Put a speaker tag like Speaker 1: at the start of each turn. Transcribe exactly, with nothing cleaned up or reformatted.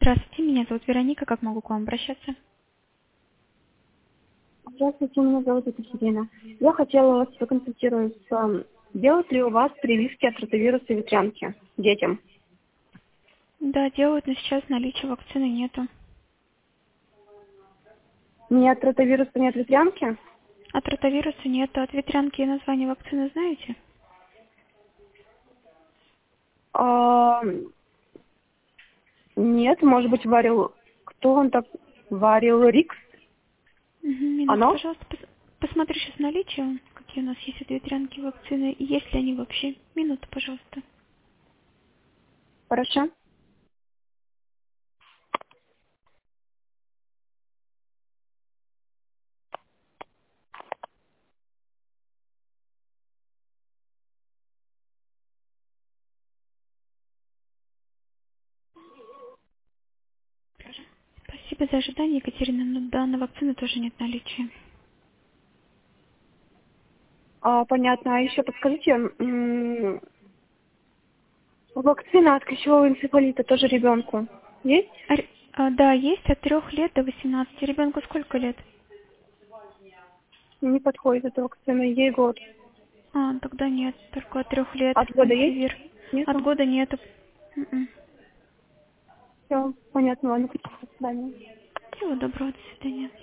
Speaker 1: Здравствуйте, меня зовут Вероника. Как могу к вам обращаться?
Speaker 2: Здравствуйте, меня зовут Екатерина. Я хотела вас проконсультироваться. Делают ли у вас прививки от ротавируса и ветрянки детям?
Speaker 1: Да, делают, но сейчас наличия вакцины нету.
Speaker 2: Не от ротавируса, не от ветрянки?
Speaker 1: От ротавируса нету, от ветрянки и название вакцины знаете?
Speaker 2: А, нет, может быть, варил... Кто он так варил? Рикс?
Speaker 1: Мгм, минуту,
Speaker 2: Оно?
Speaker 1: пожалуйста, пос- посмотрю сейчас наличие, какие у нас есть от ветрянки вакцины, и есть ли они вообще. Минуту, пожалуйста.
Speaker 2: Хорошо.
Speaker 1: Спасибо за ожидание, Екатерина, но данной вакцины тоже нет наличия.
Speaker 2: А, понятно. А еще подскажите, м, вакцина от клещевого энцефалита тоже ребенку есть?
Speaker 1: А ре- а, да, есть от трех лет до восемнадцати. Ребенку сколько лет?
Speaker 2: Не подходит эта вакцина, ей год.
Speaker 1: А, тогда нет, только от трех лет
Speaker 2: От года есть?
Speaker 1: антивир. От
Speaker 2: Нету?
Speaker 1: года нету. М-м.
Speaker 2: Все, понятно, ладно. До свидания.
Speaker 1: Всего доброго, до свидания.